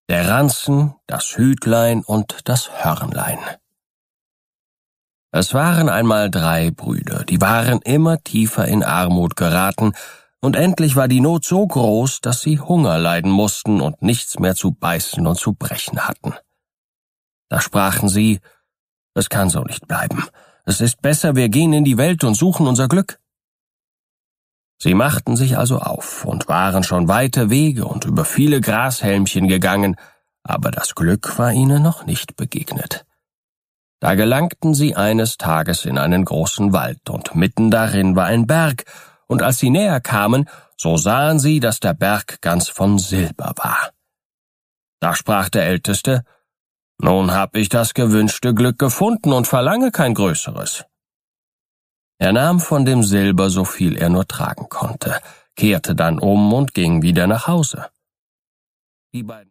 Der Ranzen, das Hütlein und das Hörnlein. Es waren einmal 3 Brüder, die waren immer tiefer in Armut geraten, und endlich war die Not so groß, dass sie Hunger leiden mussten und nichts mehr zu beißen und zu brechen hatten. Da sprachen sie: Es kann so nicht bleiben. Es ist besser, wir gehen in die Welt und suchen unser Glück. Sie machten sich also auf und waren schon weite Wege und über viele Grashelmchen gegangen, aber das Glück war ihnen noch nicht begegnet. Da gelangten sie eines Tages in einen großen Wald, und mitten darin war ein Berg, und als sie näher kamen, so sahen sie, dass der Berg ganz von Silber war. Da sprach der Älteste: »Nun hab ich das gewünschte Glück gefunden und verlange kein größeres.« Er nahm von dem Silber so viel er nur tragen konnte, kehrte dann um und ging wieder nach Hause. Die beiden